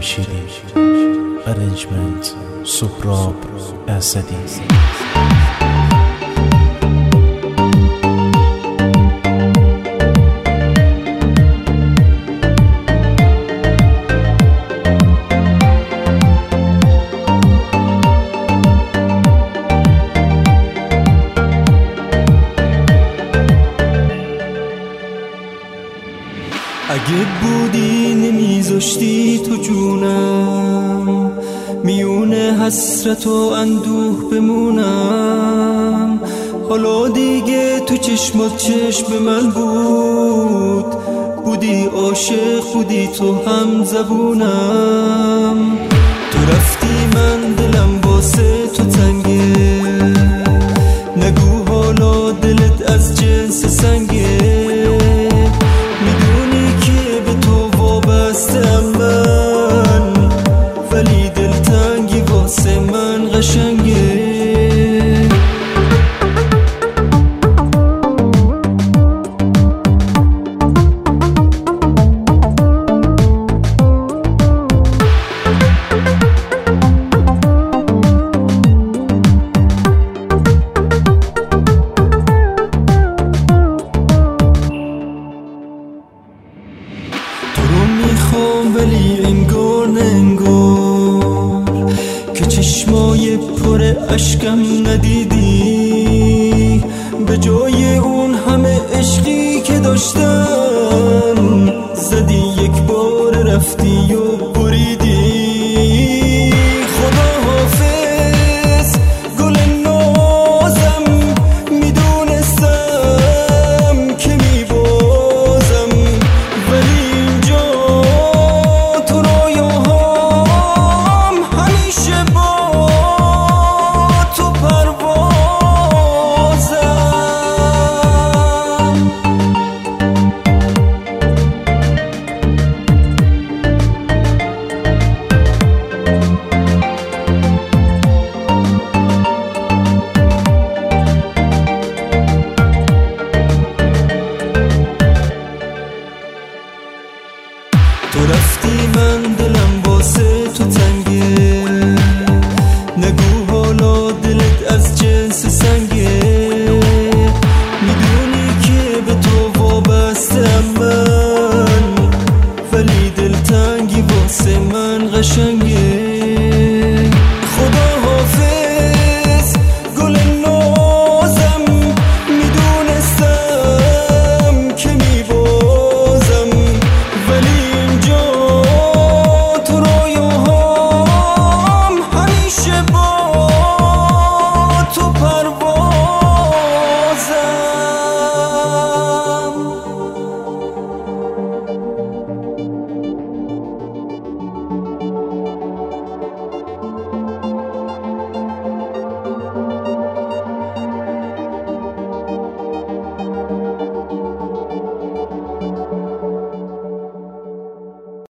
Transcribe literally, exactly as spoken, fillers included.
جمشیدی. ارنجمنت سهراب اسدی. اگه بودی نمیذاشتی تو جونم، میونه حسرت و اندوه بمونم. حالا دیگه تو چشمات چشم من بود، بودی عاشق بودی تو هم زبونم. تو رفتی من دلم واسه تو تنگه، نگو حالا دلت از جنس سنگه. من ولی دلتنگی واسه من قشنگه. ولی انگار نه انگار که چشمای پر اشکم ندیدی. به جای اون همه عشقی که داشتم، زدی یک بار رفتی و بریدی. خدا حافظ گل نازم، میدونستم که میبازم، ولی اینجا تو رفتی من دلم واسه تو تنگه، نگو حالا دلت از جنس سنگه. میدونی که به تو وابستم من، ولی دلتنگی واسه من قشنگه.